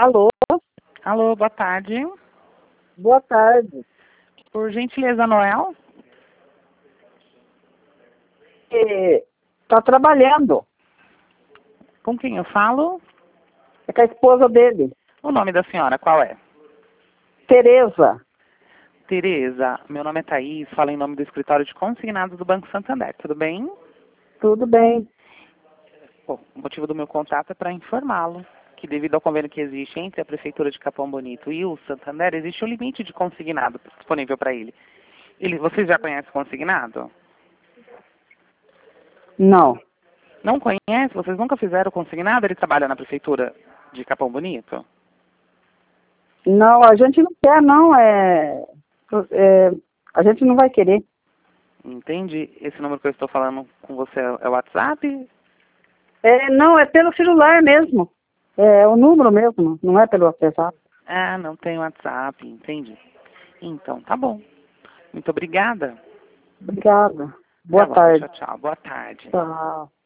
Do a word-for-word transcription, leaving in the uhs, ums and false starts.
Alô? Alô, boa tarde. Boa tarde. Por gentileza, Noel? Está trabalhando. Com quem eu falo? É com a esposa dele, O nome da senhora, qual é? Tereza. Tereza, meu nome é Thaís, falo em nome do escritório de consignados do Banco Santander, tudo bem? Tudo bem. Bom, o motivo do meu contato é para informá-lo que devido ao convênio que existe entre a Prefeitura de Capão Bonito e o Santander, existe um limite de consignado disponível para ele. ele. Vocês já conhecem o consignado? Não. Não conhece? Vocês nunca fizeram o consignado? Ele trabalha na Prefeitura de Capão Bonito? Não, a gente não quer, não. É, é, a gente não vai querer. Entende? Esse número que eu estou falando com você é o WhatsApp? É, não, é pelo celular mesmo. É o número mesmo, não é pelo WhatsApp. Ah, não tem WhatsApp, entendi. Então, tá bom. Muito obrigada. Obrigada. Boa Até logo, tarde. tchau, tchau. Boa tarde. Tchau.